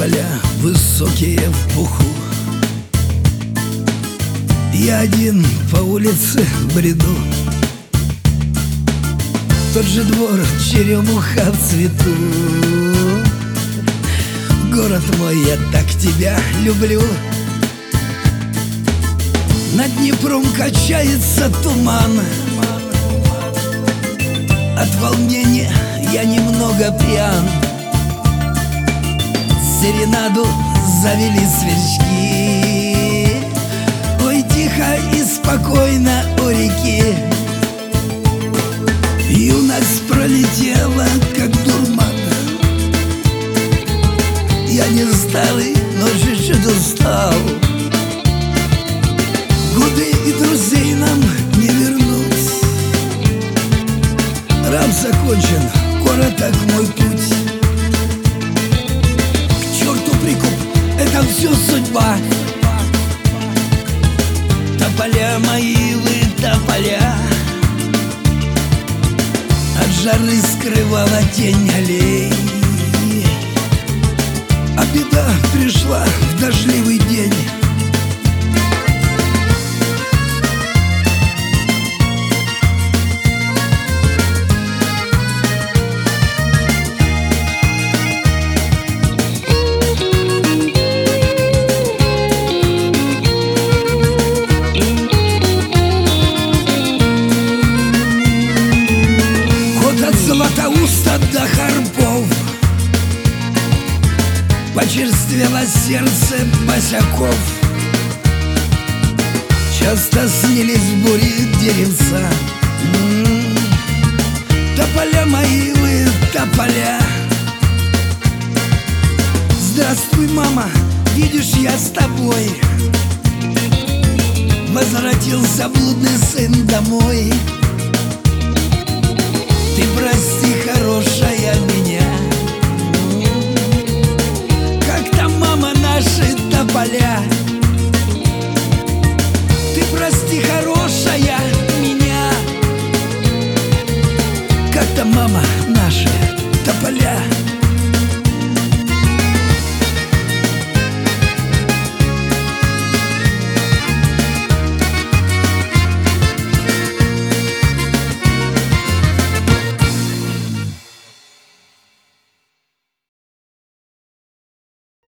Тополя высокие в пуху. Я один по улице бреду. Тот же двор, черемуха в цвету. Город мой, я так тебя люблю. Над Днепром качается туман. От волнения я немного пьян. Серенаду завели сверчки. Ой, тихо и спокойно у реки. Юность пролетела, как дурман. Я не старый, но чуть-чуть устал. Годы и друзей нам не вернуть. Раб закончен, короток мой путь. К черту прикуп, это все судьба. Тополя мои вы, тополя. От жары скрывала тень аллей. А беда пришла в дождливый день. От Златоуста до Харпов почерствело сердце босяков. Часто снились в буре деревца. Тополя мои вы, тополя. Здравствуй, мама, видишь, я с тобой. Возвратился блудный сын домой. Ты прости, хорошая, меня. Как там, мама, наши тополя?